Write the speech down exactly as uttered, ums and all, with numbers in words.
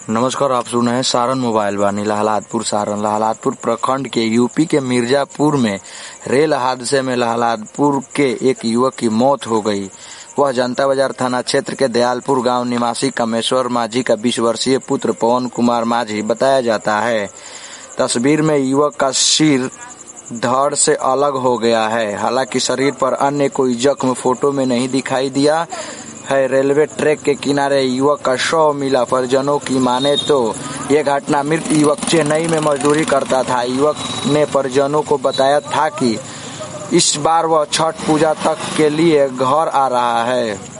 नमस्कार, आप सुन रहे हैं सारण मोबाइल वाणी। लहलादपुर सारण लहलादपुर प्रखंड के यूपी के मिर्जापुर में रेल हादसे में लहलादपुर के एक युवक की मौत हो गई। वह जनता बाजार थाना क्षेत्र के दयालपुर गांव निवासी कामेश्वर माझी का बीस वर्षीय पुत्र पवन कुमार माझी बताया जाता है। तस्वीर में युवक का सिर धड़ से अलग हो गया है। हालांकि शरीर पर अन्य कोई जख्म फोटो में नहीं दिखाई दिया है। रेलवे ट्रैक के किनारे युवक का शव मिला। परिजनों की माने तो यह घटना मृत युवक चेन्नई में मजदूरी करता था। युवक ने परिजनों को बताया था कि इस बार वह छठ पूजा तक के लिए घर आ रहा है।